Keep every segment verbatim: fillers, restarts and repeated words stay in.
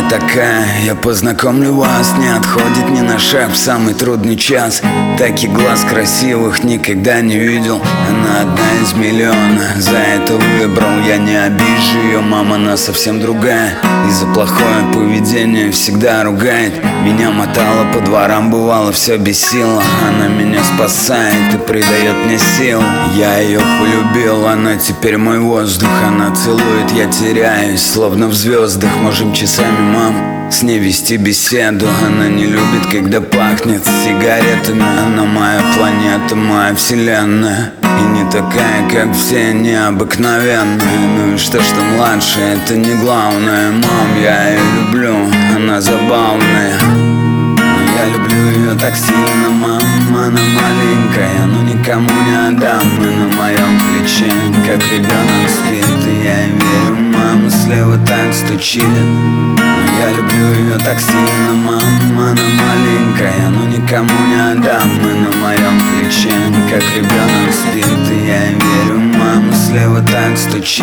такая, я познакомлю вас. Не отходит ни на шаг в самый трудный час. Таких глаз красивых никогда не видел. Она одна из миллиона, за это выбрал. Я не обижу ее, мама, она совсем другая. И за плохое поведение всегда ругает. Меня мотала по дворам, бывало все бесило. Она меня спасает и придает мне сил. Я ее полюбил, она теперь мой воздух. Она целует, я теряюсь, словно в звездах. Можем часами, мам, с ней вести беседу. Она не любит, когда пахнет сигаретами. Она моя планета, моя вселенная. И не такая, как все, необыкновенная. Ну и что, что младшая, это не главное. Мам, я ее люблю, она забавная. Но я люблю ее так сильно, мам. Она маленькая, но никому не отдам. И на моем плече, как ребенок спит. И я ей верю, мама, слева так стучит. Но я люблю ее так сильно, мам. Она маленькая, но никому не отдам. И на моем плече, как ребенок спит. И я ей верю, мама, слева так стучит.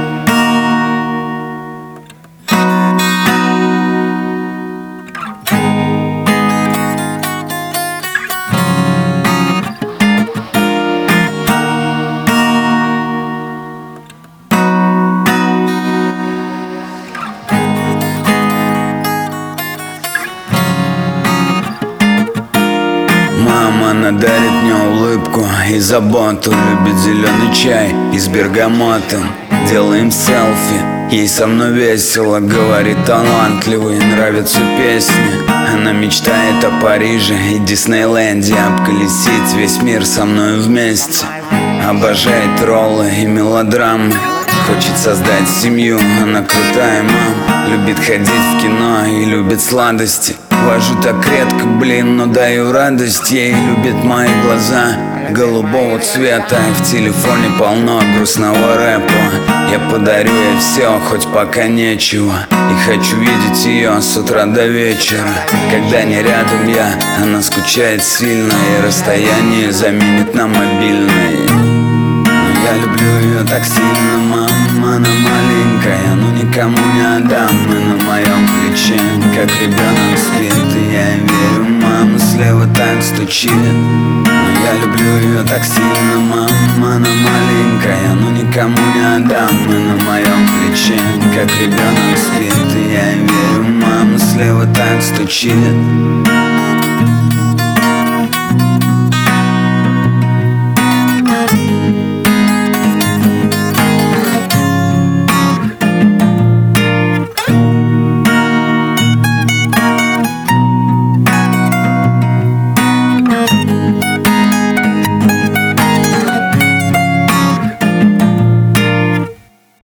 Мама, она дарит мне улыбку и заботу. Любит зеленый чай и с бергамотом. Делаем селфи, ей со мной весело. Говорит, талантливый, нравятся песни. Она мечтает о Париже и Диснейленде. Обколесить весь мир со мной вместе. Обожает роллы и мелодрамы. Хочет создать семью, она крутая, мам. Любит ходить в кино и любит сладости. Вожу так редко, блин, но даю радость ей. Любит мои глаза голубого цвета. В телефоне полно грустного рэпа. Я подарю ей все, хоть пока нечего. И хочу видеть ее с утра до вечера. Когда не рядом я, она скучает сильно. И расстояние заменит на мобильное. Я люблю ее так сильно, мам. Она маленькая, но никому не отдам. И на моем плече, как ребенок спит. И я ей верю, мама, слева так стучит. Но я люблю ее так сильно, мам. Она маленькая, но никому не отдам. И на моем плече, как ребенок спит. И я ей верю, мама, слева так стучит.